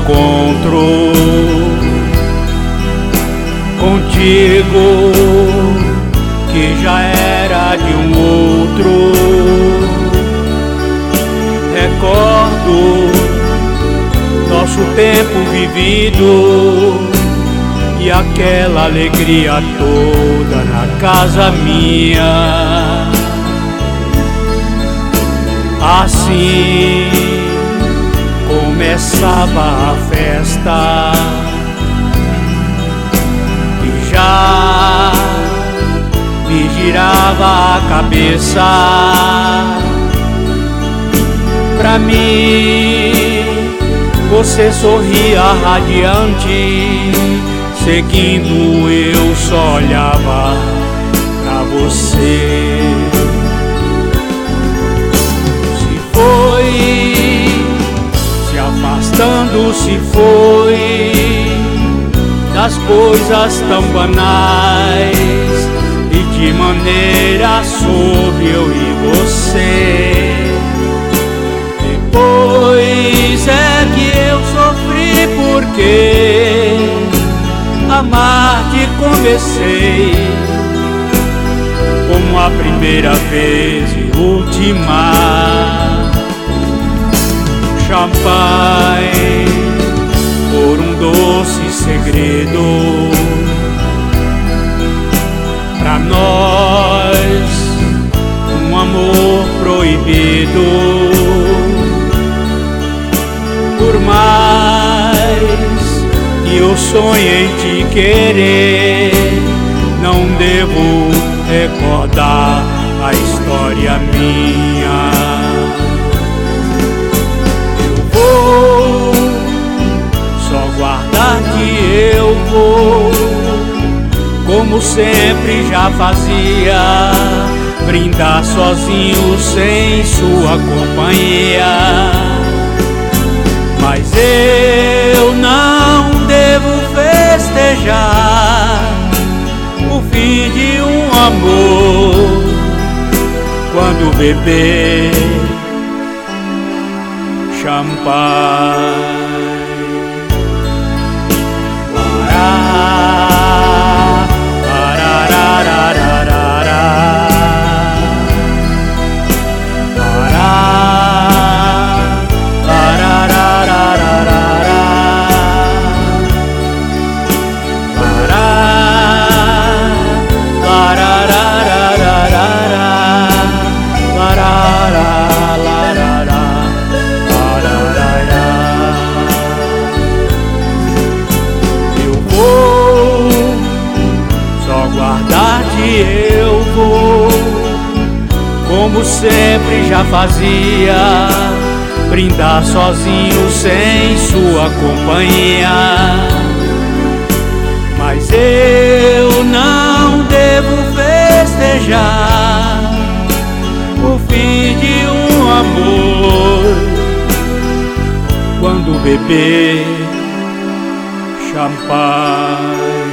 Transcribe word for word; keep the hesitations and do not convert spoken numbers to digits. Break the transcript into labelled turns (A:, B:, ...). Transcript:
A: encontro contigo, que já era de um outro. Recordo nosso tempo vivido e aquela alegria toda na casa minha. Assim começava a festa e já me girava a cabeça. Pra mim você sorria radiante, seguindo eu só olhava pra você. Se foi, se afastando se foi das coisas tão banais, e de maneira soube eu e você. Depois é que eu sofri, porque amar-te comecei como a primeira vez e última. Champanhe por um doce segredo, pra nós um amor proibido. Por mais que eu sonhe em te querer, não devo recordar a história minha. Eu vou só guardar que eu vou, como sempre já fazia, brindar sozinho sem sua companhia. Mas eu não devo festejar o fim de um amor quando beber champanhe. Eu vou, como sempre já fazia, brindar sozinho sem sua companhia. Mas eu não devo festejar o fim de um amor quando beber champanhe.